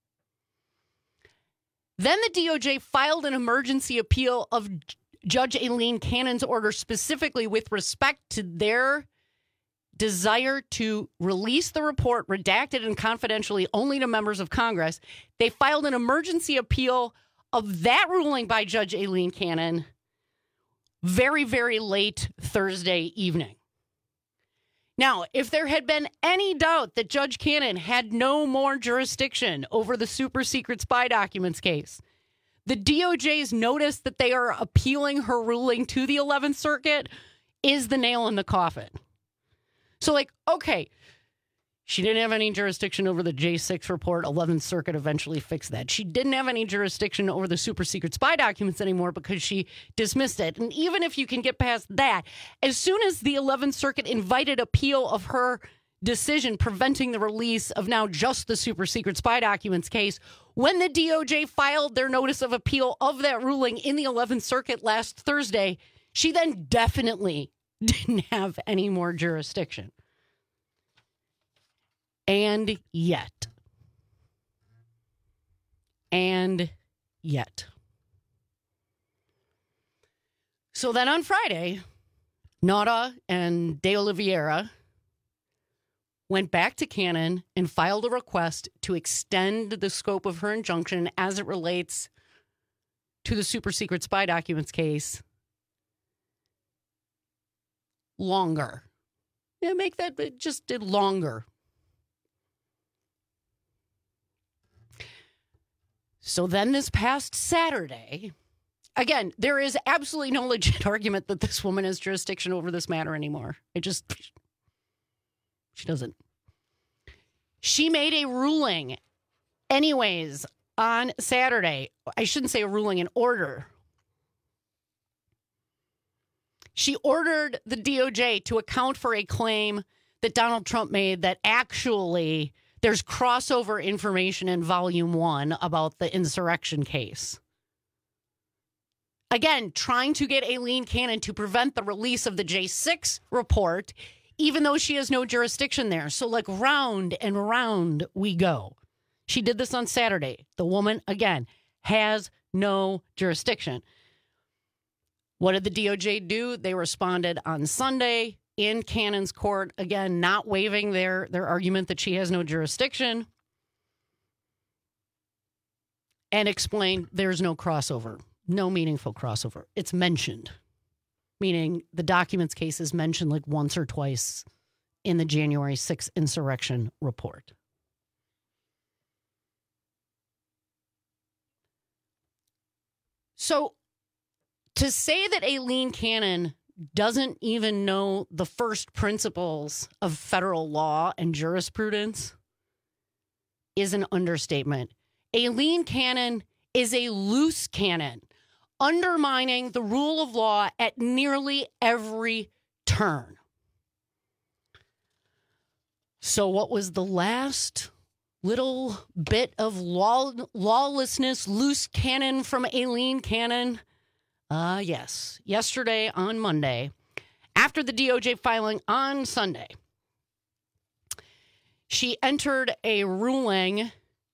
then the DOJ filed an emergency appeal of Judge Aileen Cannon's order specifically with respect to their desire to release the report redacted and confidentially only to members of Congress. They filed an emergency appeal of that ruling by Judge Aileen Cannon very, very late Thursday evening. Now, if there had been any doubt that Judge Cannon had no more jurisdiction over the super secret spy documents case, the DOJ's notice that they are appealing her ruling to the 11th Circuit is the nail in the coffin. So, okay, she didn't have any jurisdiction over the J6 report. 11th Circuit eventually fixed that. She didn't have any jurisdiction over the super secret spy documents anymore because she dismissed it. And even if you can get past that, as soon as the 11th Circuit invited appeal of her decision preventing the release of now just the super secret spy documents case, when the DOJ filed their notice of appeal of that ruling in the 11th Circuit last Thursday, she then definitely didn't have any more jurisdiction. And yet. So then on Friday, Nauta and De Oliveira went back to Cannon and filed a request to extend the scope of her injunction as it relates to the super secret spy documents case longer. Yeah, make that just longer. So then this past Saturday, again, there is absolutely no legit argument that this woman has jurisdiction over this matter anymore. She doesn't. She made a ruling anyways on Saturday. I shouldn't say a ruling, an order. She ordered the DOJ to account for a claim that Donald Trump made that actually there's crossover information in Volume 1 about the insurrection case. Again, trying to get Aileen Cannon to prevent the release of the J6 report, even though she has no jurisdiction there. So round and round we go. She did this on Saturday. The woman, again, has no jurisdiction. What did the DOJ do? They responded on Sunday in Cannon's court, again, not waiving their argument that she has no jurisdiction, and explained there's no crossover, no meaningful crossover. It's mentioned, meaning the documents case is mentioned once or twice in the January 6th insurrection report. So to say that Aileen Cannon doesn't even know the first principles of federal law and jurisprudence is an understatement. Aileen Cannon is a loose cannon, undermining the rule of law at nearly every turn. So what was the last little bit of lawlessness, loose cannon from Aileen Cannon? Yes. Yesterday on Monday, after the DOJ filing on Sunday, she entered a ruling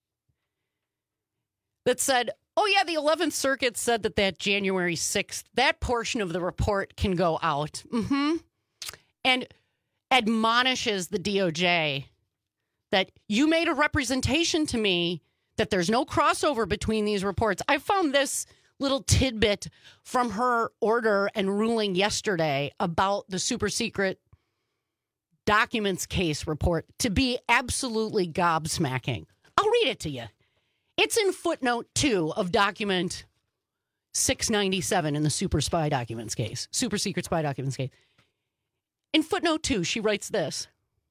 that said, oh, yeah, the 11th Circuit said that January 6th, that portion of the report can go out. And admonishes the DOJ that you made a representation to me that there's no crossover between these reports. I found this little tidbit from her order and ruling yesterday about the super secret documents case report to be absolutely gobsmacking. I'll read it to you. It's in footnote 2 of document 697 in the super secret spy documents case. In footnote 2, she writes this.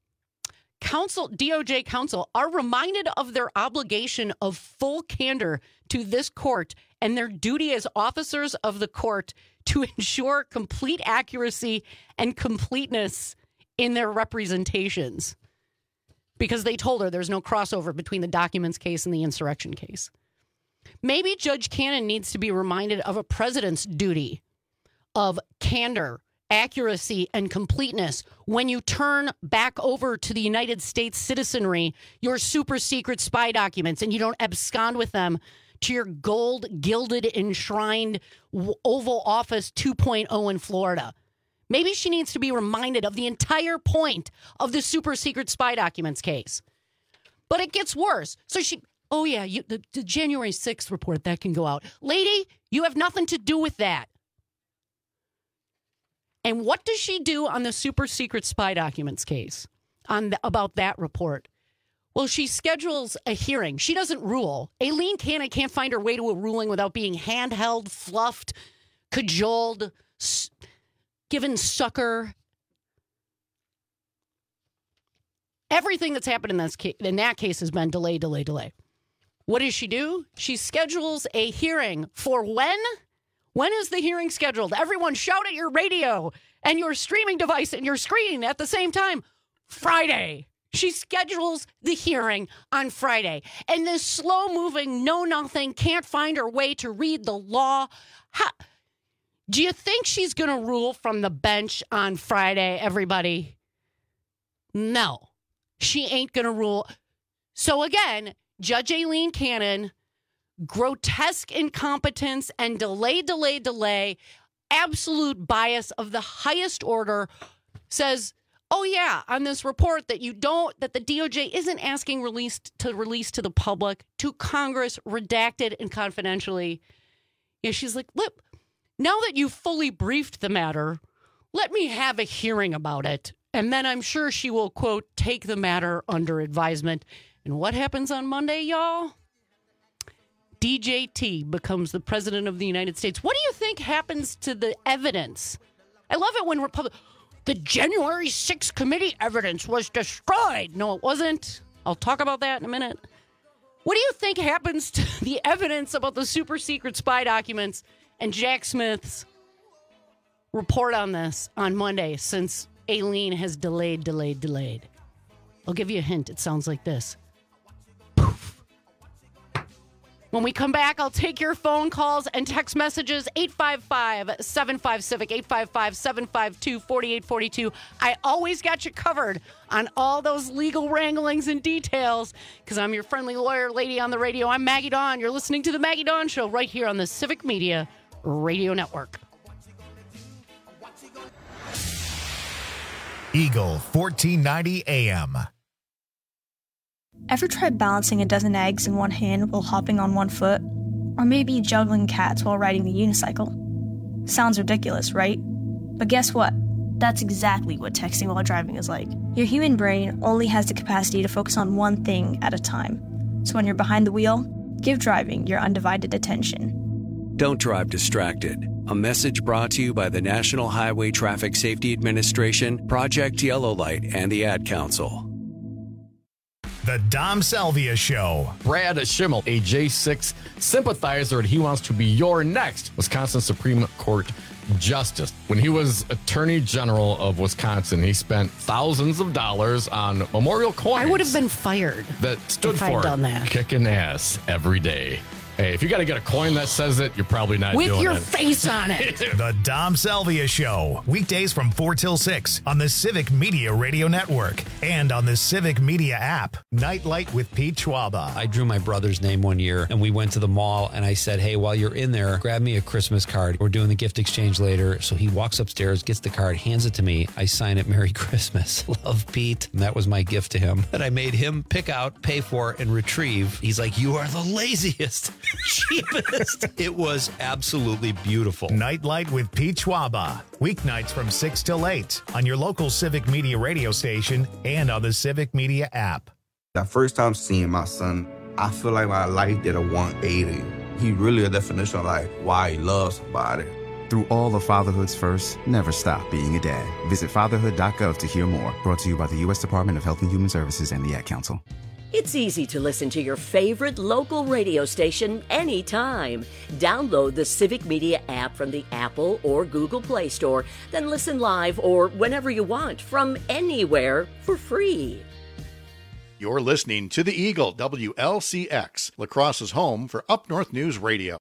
DOJ counsel are reminded of their obligation of full candor to this court and their duty as officers of the court to ensure complete accuracy and completeness in their representations. Because they told her there's no crossover between the documents case and the insurrection case. Maybe Judge Cannon needs to be reminded of a president's duty of candor, accuracy, and completeness when you turn back over to the United States citizenry your super secret spy documents and you don't abscond with them to your gold gilded enshrined Oval Office 2.0 in Florida. Maybe she needs to be reminded of the entire point of the super secret spy documents case. But it gets worse. So the January 6th report, that can go out. Lady, you have nothing to do with that. And what does she do on the super secret spy documents case about that report? Well, she schedules a hearing. She doesn't rule. Aileen Cannon can't find her way to a ruling without being handheld, fluffed, cajoled, given succor. Everything that's happened in that case has been delay. What does she do? She schedules a hearing for when? When is the hearing scheduled? Everyone shout at your radio and your streaming device and your screen at the same time. Friday. She schedules the hearing on Friday. And this slow-moving, know-nothing, can't find her way to read the law. Do you think she's going to rule from the bench on Friday, everybody? No. She ain't going to rule. So again, Judge Aileen Cannon, grotesque incompetence and delay, absolute bias of the highest order, says, oh yeah, on this report that the DOJ isn't asking release to the public, to Congress, redacted and confidentially. Yeah, she's like, look, now that you've fully briefed the matter, let me have a hearing about it. And then I'm sure she will, quote, take the matter under advisement. And what happens on Monday, y'all? DJT becomes the president of the United States. What do you think happens to the evidence? I love it when the January 6th committee evidence was destroyed. No, it wasn't. I'll talk about that in a minute. What do you think happens to the evidence about the super secret spy documents and Jack Smith's report on this on Monday, since Aileen has delayed? I'll give you a hint. It sounds like this. When we come back, I'll take your phone calls and text messages, 855-75-CIVIC, 855-752-4842. I always got you covered on all those legal wranglings and details because I'm your friendly lawyer lady on the radio. I'm Maggie Dawn. You're listening to The Maggie Dawn Show right here on the Civic Media Radio Network. Eagle 1490 AM. Ever tried balancing a dozen eggs in one hand while hopping on one foot? Or maybe juggling cats while riding the unicycle? Sounds ridiculous, right? But guess what? That's exactly what texting while driving is like. Your human brain only has the capacity to focus on one thing at a time. So when you're behind the wheel, give driving your undivided attention. Don't drive distracted. A message brought to you by the National Highway Traffic Safety Administration, Project Yellow Light, and the Ad Council. The Dom Salvia Show. Brad Schimmel, a J6 sympathizer, and he wants to be your next Wisconsin Supreme Court Justice. When he was Attorney General of Wisconsin, he spent thousands of dollars on memorial coins. I would have been fired that stood if for I'd done that. Kicking ass every day. Hey, if you got to get a coin that says it, you're probably not doing it. With your face on it. The Dom Salvia Show. Weekdays from 4 till 6 on the Civic Media Radio Network and on the Civic Media app. Nightlight with Pete Schwaba. I drew my brother's name one year, and we went to the mall, and I said, hey, while you're in there, grab me a Christmas card. We're doing the gift exchange later. So he walks upstairs, gets the card, hands it to me. I sign it, Merry Christmas. Love, Pete. And that was my gift to him that I made him pick out, pay for, and retrieve. He's like, you are the laziest, cheapest. It was absolutely beautiful. Nightlight with Pete Schwaba. Weeknights from 6 till 8 on your local Civic Media radio station and on the Civic Media app. That first time seeing my son, I feel like my life did a 180. He really a definition of like why he loves somebody. Through all of fatherhood's first, never stop being a dad. Visit fatherhood.gov to hear more. Brought to you by the U.S. Department of Health and Human Services and the Ad Council. It's easy to listen to your favorite local radio station anytime. Download the Civic Media app from the Apple or Google Play Store, then listen live or whenever you want from anywhere for free. You're listening to the Eagle, WLCX, La Crosse's home for Up North News Radio.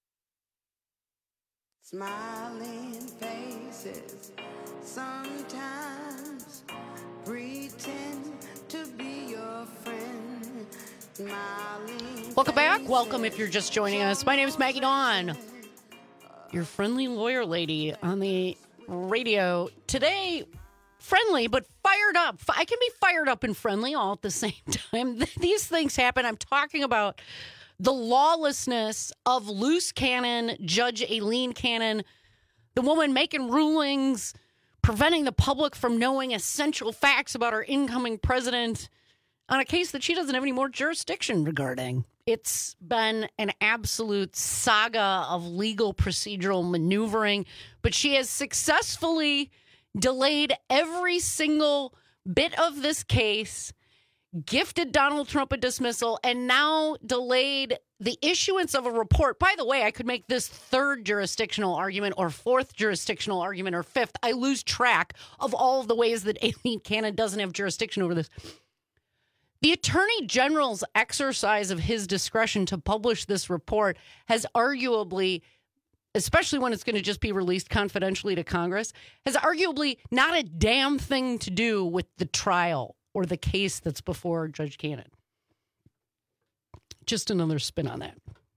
Smiling faces, sometimes pretend to be your friend. Smiling Welcome back. Welcome if you're just joining us. My name is Maggie Dawn, your friendly lawyer lady on the radio. Today, friendly, but fired up. I can be fired up and friendly all at the same time. These things happen. I'm talking about the lawlessness of loose cannon, Judge Aileen Cannon, the woman making rulings, preventing the public from knowing essential facts about our incoming president on a case that she doesn't have any more jurisdiction regarding. It's been an absolute saga of legal procedural maneuvering, but she has successfully delayed every single bit of this case, gifted Donald Trump a dismissal, and now delayed the issuance of a report. By the way, I could make this third jurisdictional argument or fourth jurisdictional argument or fifth. I lose track of all of the ways that Aileen Cannon doesn't have jurisdiction over this. The Attorney General's exercise of his discretion to publish this report has arguably, especially when it's going to just be released confidentially to Congress, has arguably not a damn thing to do with the trial or the case that's before Judge Cannon. Just another spin on that.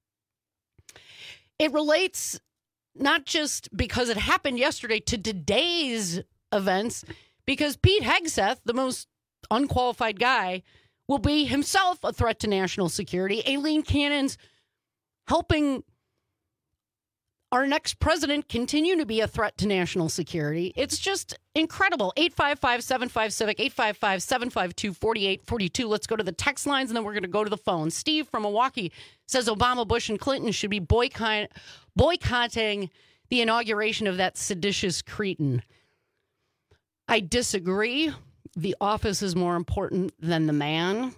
It relates not just because it happened yesterday to today's events, because Pete Hegseth, the most unqualified guy, will be himself a threat to national security. Aileen Cannon's helping our next president continue to be a threat to national security. It's just incredible. 855-75-CIVIC, 855-752-4842. Let's go to the text lines, and then we're going to go to the phone. Steve from Milwaukee says Obama, Bush, and Clinton should be boycotting the inauguration of that seditious cretin. I disagree. The office is more important than the man.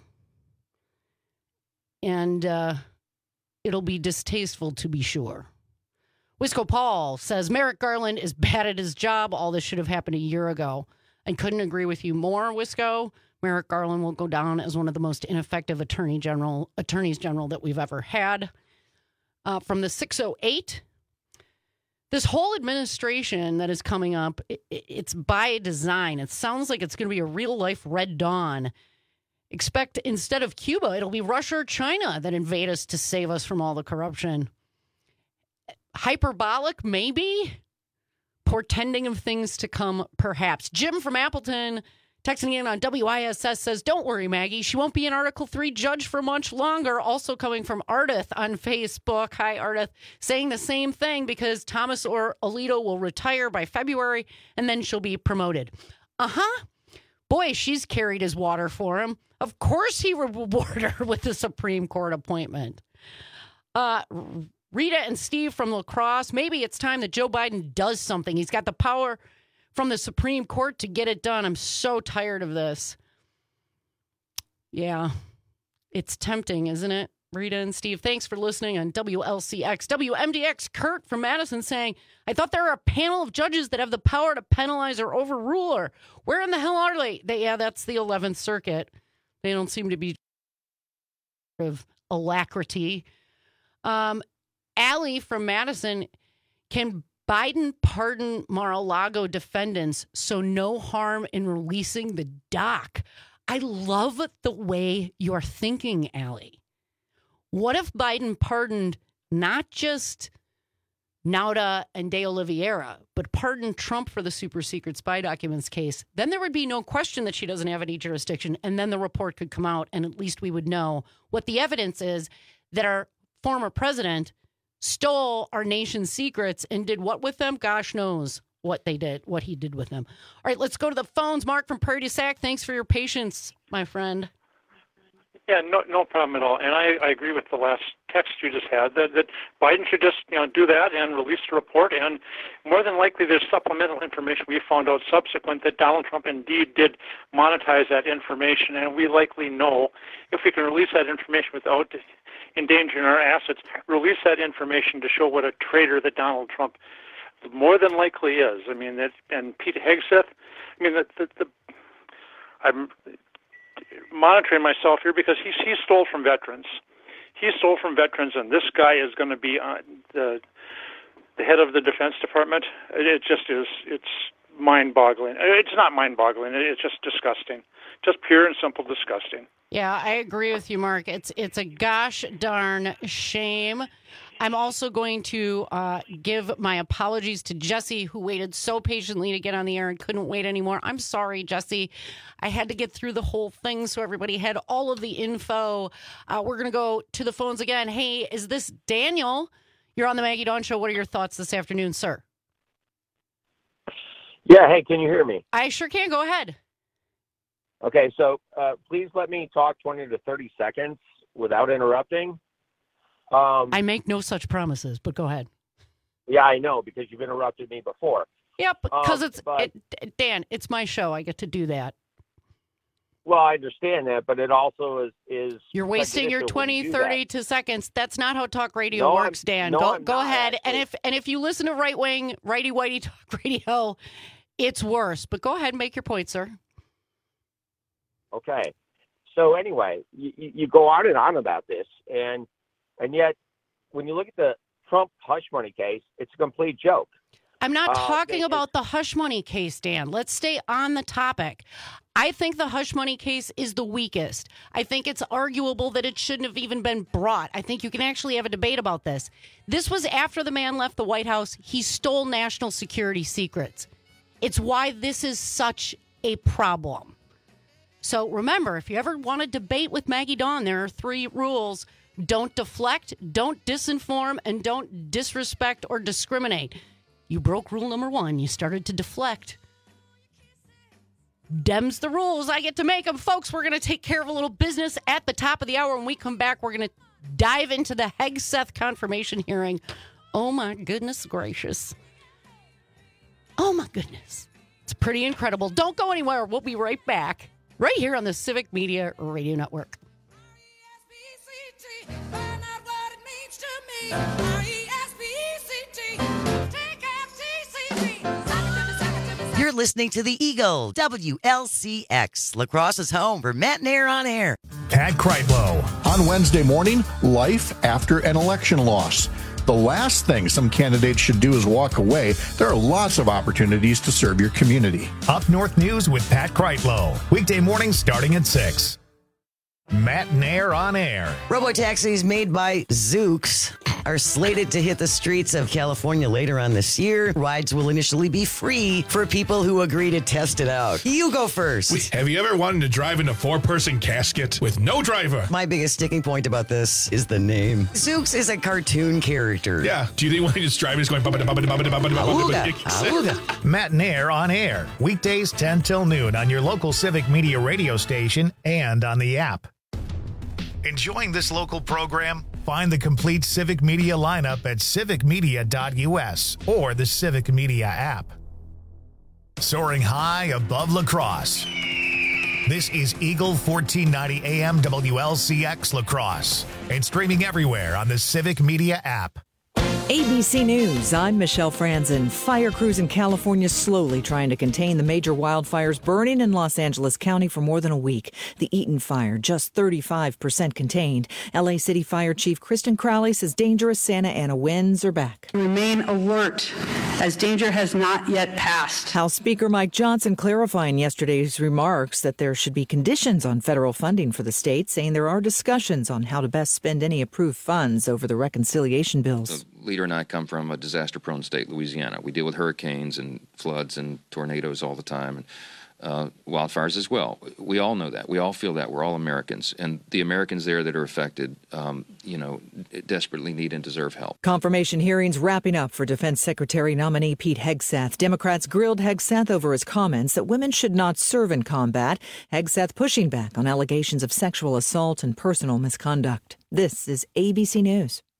And it'll be distasteful, to be sure. Wisco Paul says Merrick Garland is bad at his job. All this should have happened a year ago. I couldn't agree with you more, Wisco. Merrick Garland will go down as one of the most ineffective attorneys general that we've ever had. From the 608, this whole administration that is coming up, it's by design. It sounds like it's going to be a real-life Red Dawn. Expect instead of Cuba, it'll be Russia or China that invade us to save us from all the corruption. Hyperbolic, maybe. Portending of things to come, perhaps. Jim from Appleton Texting in on WISS says, don't worry, Maggie. She won't be an Article 3 judge for much longer. Also coming from Ardith on Facebook. Hi, Ardith. Saying the same thing because Thomas or Alito will retire by February and then she'll be promoted. Uh-huh. Boy, she's carried his water for him. Of course he will reward her with the Supreme Court appointment. Rita and Steve from La Crosse. Maybe it's time that Joe Biden does something. He's got the power from the Supreme Court to get it done. I'm so tired of this. Yeah, it's tempting, isn't it? Rita and Steve, thanks for listening on WLCX. WMDX, Kurt from Madison saying, I thought there were a panel of judges that have the power to penalize or overrule her. Where in the hell are they? Yeah, that's the 11th Circuit. They don't seem to be of alacrity. Allie from Madison, can Biden pardon Mar-a-Lago defendants so no harm in releasing the doc? I love the way you're thinking, Allie. What if Biden pardoned not just Nauta and De Oliveira, but pardoned Trump for the super secret spy documents case? Then there would be no question that she doesn't have any jurisdiction, and then the report could come out, and at least we would know what the evidence is that our former president stole our nation's secrets and did what with them? Gosh knows what they did, what he did with them. All right, let's go to the phones. Mark from Prairie du Sac, thanks for your patience, my friend. Yeah, no problem at all. And I agree with the last text you just had that Biden should just do that and release the report. And more than likely, there's supplemental information we found out subsequent that Donald Trump indeed did monetize that information. And we likely know if we can release that information without endangering our assets, release that information to show what a traitor that Donald Trump more than likely is. I mean, and Pete Hegseth. I mean, I'm monitoring myself here because he stole from veterans. He stole from veterans, and this guy is going to be the head of the Defense Department. It just is. It's mind-boggling. It's not mind-boggling. It's just disgusting. Just pure and simple disgusting. Yeah, I agree with you, Mark. It's a gosh darn shame. I'm also going to give my apologies to Jesse, who waited so patiently to get on the air and couldn't wait anymore. I'm sorry, Jesse. I had to get through the whole thing so everybody had all of the info. We're going to go to the phones again. Hey, is this Daniel? You're on the Maggie Dawn Show. What are your thoughts this afternoon, sir? Yeah, hey, can you hear me? I sure can. Go ahead. Okay, so please let me talk 20 to 30 seconds without interrupting. I make no such promises, but go ahead. Yeah, I know, because you've interrupted me before. Yep, because Dan, it's my show. I get to do that. Well, I understand that, but it also is you're wasting your 20, 30 seconds. That's not how talk radio works, Dan. Go ahead. Actually. And if you listen to right-wing, righty-whitey talk radio, it's worse. But go ahead and make your point, sir. Okay. So anyway, you go on and on about this, and yet when you look at the Trump hush money case, it's a complete joke. I'm not talking about the hush money case, Dan. Let's stay on the topic. I think the hush money case is the weakest. I think it's arguable that it shouldn't have even been brought. I think you can actually have a debate about this. This was after the man left the White House. He stole national security secrets. It's why this is such a problem. So remember, if you ever want to debate with Maggie Dawn, there are 3 rules. Don't deflect, don't disinform, and don't disrespect or discriminate. You broke rule number 1. You started to deflect. Dem's the rules. I get to make them. Folks, we're going to take care of a little business at the top of the hour. When we come back, we're going to dive into the Hegseth confirmation hearing. Oh, my goodness gracious. Oh, my goodness. It's pretty incredible. Don't go anywhere. We'll be right back. Right here on the Civic Media Radio Network. You're listening to The Eagle, WLCX, La Crosse's home for Matt and Air on Air. Pat Kreitlow. On Wednesday morning, life after an election loss. The last thing some candidates should do is walk away. There are lots of opportunities to serve your community. Up North News with Pat Kreitlow. Weekday mornings starting at 6. Matt and Air on Air. Robo-taxis made by Zooks. are slated to hit the streets of California later on this year. Rides will initially be free for people who agree to test it out. You go first. Have you ever wanted to drive in a 4-person casket with no driver? My biggest sticking point about this is the name. Zooks is a cartoon character. Yeah. Do you think when he's driving, he's going... Matt and Air on air. Weekdays 10 till noon on your local Civic Media radio station and on the app. Enjoying this local program? Find the complete Civic Media lineup at civicmedia.us or the Civic Media app. Soaring high above La Crosse. This is Eagle 1490 AM WLCX La Crosse and streaming everywhere on the Civic Media app. ABC News, I'm Michelle Franzen. Fire crews in California slowly trying to contain the major wildfires burning in Los Angeles County for more than a week. The Eaton fire, just 35% contained. LA City Fire Chief Kristen Crowley says dangerous Santa Ana winds are back. Remain alert, as danger has not yet passed. House Speaker Mike Johnson clarifying yesterday's remarks that there should be conditions on federal funding for the state, saying there are discussions on how to best spend any approved funds over the reconciliation bills. Leader and I come from a disaster-prone state, Louisiana. We deal with hurricanes and floods and tornadoes all the time, and wildfires as well. We all know that. We all feel that. We're all Americans. And the Americans there that are affected, desperately need and deserve help. Confirmation hearings wrapping up for Defense Secretary nominee Pete Hegseth. Democrats grilled Hegseth over his comments that women should not serve in combat. Hegseth pushing back on allegations of sexual assault and personal misconduct. This is ABC News.